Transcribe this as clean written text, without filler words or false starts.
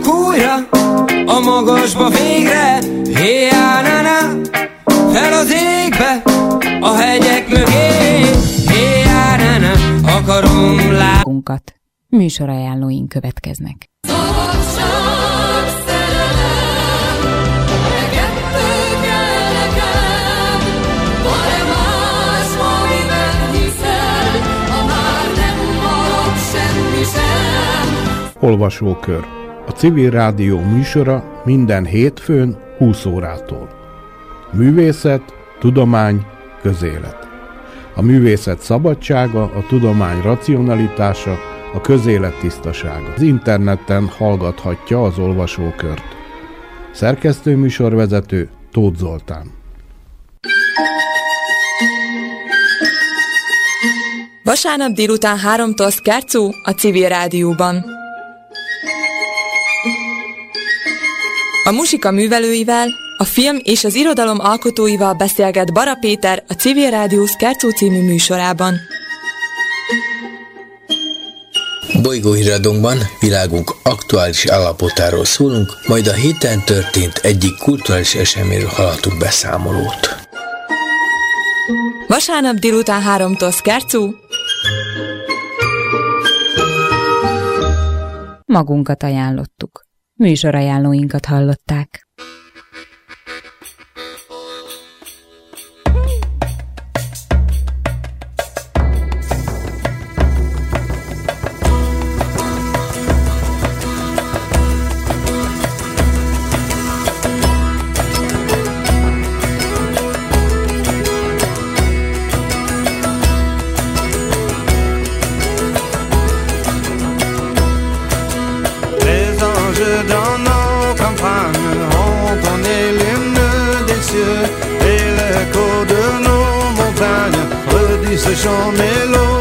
Szállunk újra a magasba végre, hé-já-na-na, fel az égbe, a hegyek mögé, hé-já-na-na, akarom lágunkat. Műsorajánlóink következnek. Olvasókör. A Civil Rádió műsora minden hétfőn 20 órától. Művészet, tudomány, közélet. A művészet szabadsága, a tudomány racionalitása, a közélet tisztasága. Az interneten hallgathatja az olvasókört. Szerkesztő műsorvezető Tóth Zoltán. Vasárnap délután 3-tól Scherzo a Civil Rádióban. A muzsika művelőivel, a film és az irodalom alkotóival beszélget Bara Péter a Civil Rádió Scherzo című műsorában. Bolygóhíradónkban világunk aktuális állapotáról szólunk, majd a héten történt egyik kulturális eseményről hallhatunk beszámolót. Vasárnap délután 3-tól Scherzo. Magunkat ajánlottuk. Műsorajánlóinkat hallották. Ce chant mélodieux